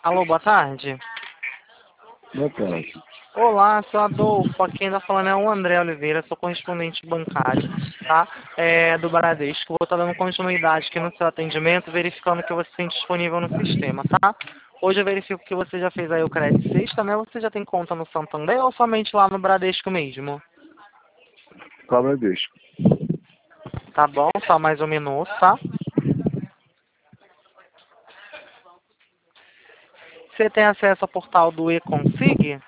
Alô, boa tarde. Boa tarde. Olá, sou Adolfo. Aqui ainda falando é o André Oliveira, sou correspondente bancário, tá? Do Bradesco. Vou estar dando continuidade aqui no seu atendimento, verificando que você tem disponível no sistema, tá? Hoje eu verifico que você já fez aí o crédito sexta, né? Você já tem conta no Santander ou somente lá no Bradesco mesmo? Cobra disco. Tá bom, só mais um minuto, tá? Você tem acesso ao portal do eConsig?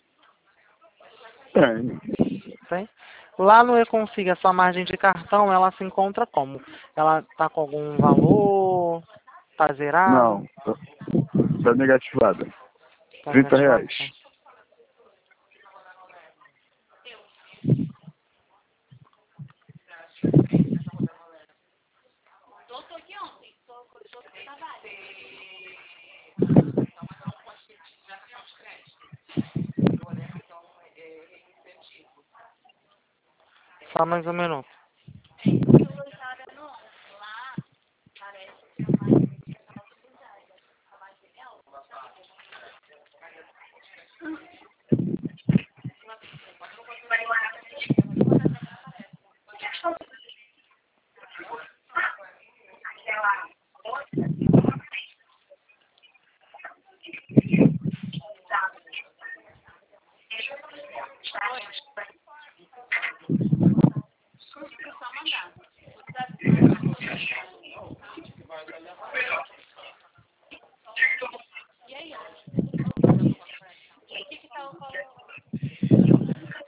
Tem. Tem? Lá no eConsig, a sua margem de cartão, ela se encontra como? Ela tá com algum valor? Tá zerado? Não. Tá negativada. Tá 30 negativado? reais. Só mais um minuto.